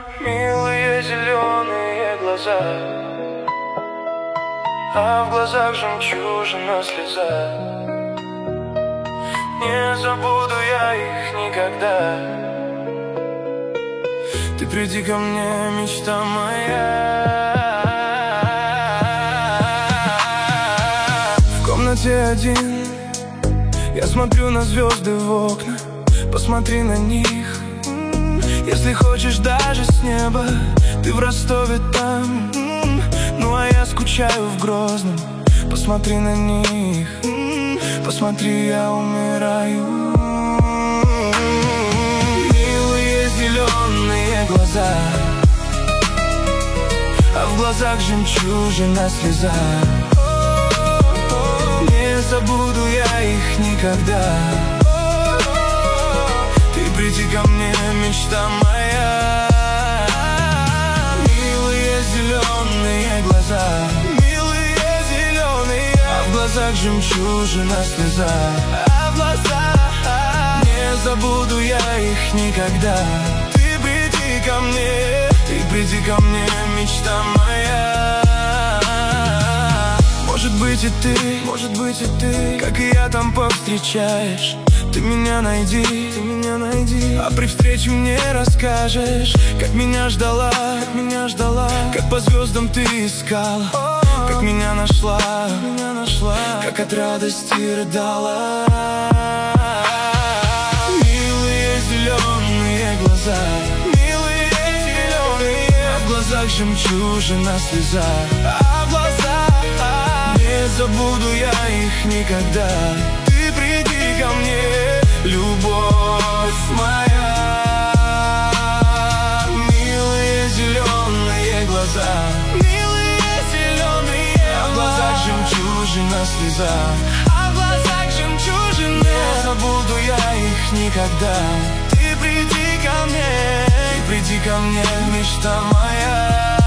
Милые зеленые глаза, а в глазах жемчужина слеза. Не забуду я их никогда. Ты приди ко мне, мечта моя. В комнате один я смотрю на звезды в окна. Посмотри на них. Если хочешь, даже с неба. Ты в Ростове там, ну а я скучаю в Грозном. Посмотри на них. Посмотри, я умираю. Милые зеленые глаза, а в глазах жемчужина слеза. Не забуду я их никогда. Ты приди ко мне, мечта моя. Милые зеленые глаза, милые зеленые, а в глазах жемчужина слеза. А в глазах не забуду я их никогда. Ты приди ко мне, ты приди ко мне, мечта моя. Может быть и ты, как и я там повстречаешь. Ты меня найди, а при встрече мне расскажешь, как меня ждала, как по звездам ты искала, как меня нашла, как от радости рыдала. Милые зеленые глаза, милые зеленые, а в глазах жемчужина слеза. А в глазах не забуду я их никогда. Ты приди ко мне, любовь моя. Милые зеленые глаза, милые зеленые, а в глазах жемчужина слеза. А в глазах жемчужина, не забуду я их никогда. Ты приди ко мне, мечта моя.